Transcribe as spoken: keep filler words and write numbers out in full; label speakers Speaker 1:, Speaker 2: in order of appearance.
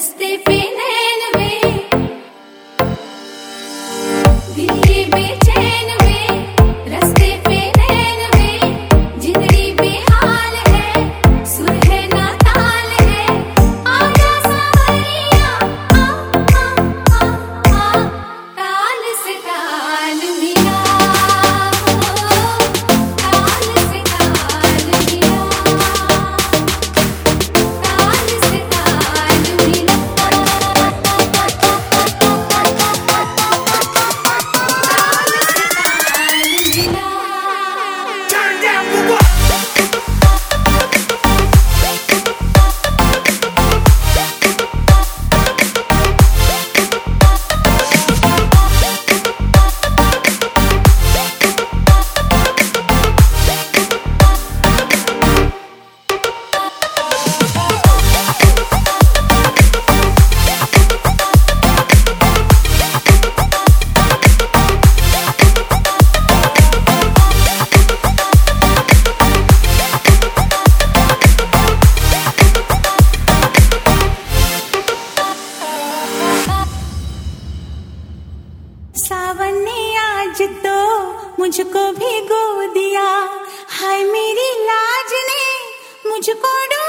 Speaker 1: रस्ते पे नैन वे, दिल ये बेचैन वे, रस्ते पे नैन वे, जिंदगी बेहाल है, सुर है ना ताल है, आजा सावरिया, आ आ आ आ, ताल से ताल मिला, ताल से ताल मिला, ताल से ताल मिला,
Speaker 2: Turn down for what?
Speaker 1: सावन ने आज तो मुझको भिगो दिया, हाय मेरी लाज ने मुझको